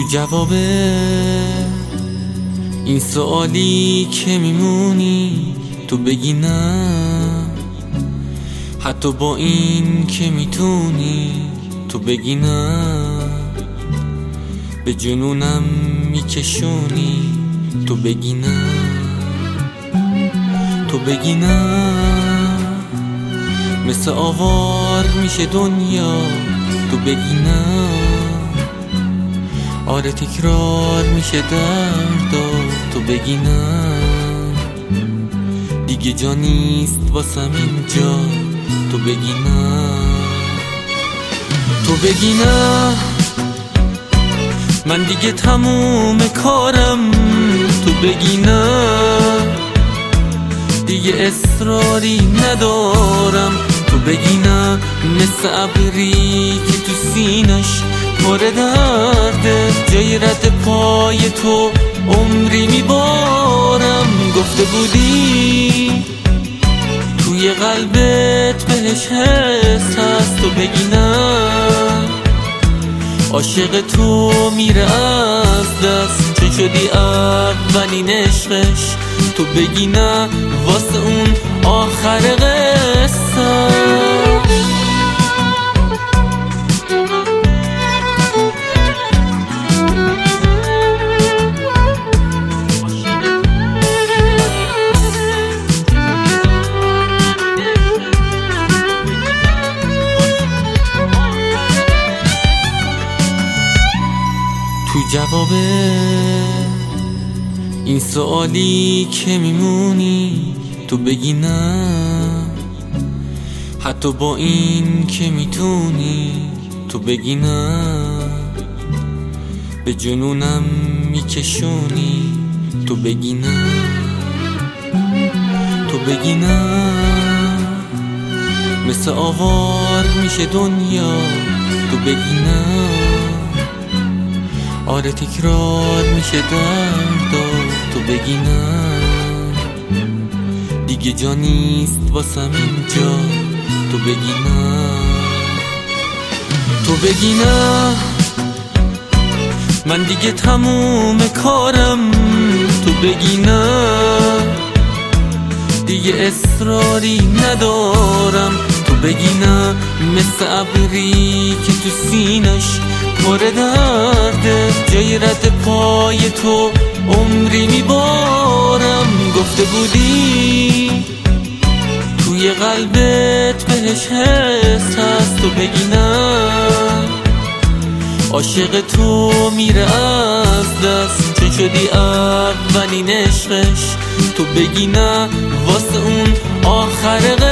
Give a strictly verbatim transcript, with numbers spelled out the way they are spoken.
جواب این سوالی که میمونی تو بگی نه، حتی با این که میتونی تو بگی نه، به جنونم میکشونی تو بگی نه، تو بگی نه، مثل آوار میشه دنیا تو بگی نه، آره تکرار میشه دردا تو بگی نه، دیگه جا نیست واسم اینجا تو بگی نه، تو بگی نه، من دیگه تموم کارم تو بگی نه، دیگه اصراری ندارم تو بگی نه، مثل ابری که تو سینش پر درده، جای رد پای تو عمری میبارم، گفته بودی توی قلبت بهش حس هست تو بگی نه، عاشق تو میره از دست چون شدی اولین عشقش تو بگی نه، واسه اون آخر قصه. تو جواب این سوالی که میمونی تو بگی نه، حتی با این که میتونی تو بگی نه، به جنونم میکشونی تو بگی نه، تو بگی نه، مثل آوار میشه دنیا تو بگی نه، آره تکرار میشه دردا تو بگی نه، دیگه جا نیست واسم اینجا تو بگی نه، تو بگی نه، من دیگه تموم کارم تو بگی نه، دیگه اصراری ندارم تو بگی نه، مثل ابری که تو سینش پر درده، جای رد پای تو عمری میبارم، گفته بودی توی قلبت بهش حس هست تو بگی نه، عاشق تو میره از دست چون شدی اولین عشقش تو بگی نه، واسه اون آخر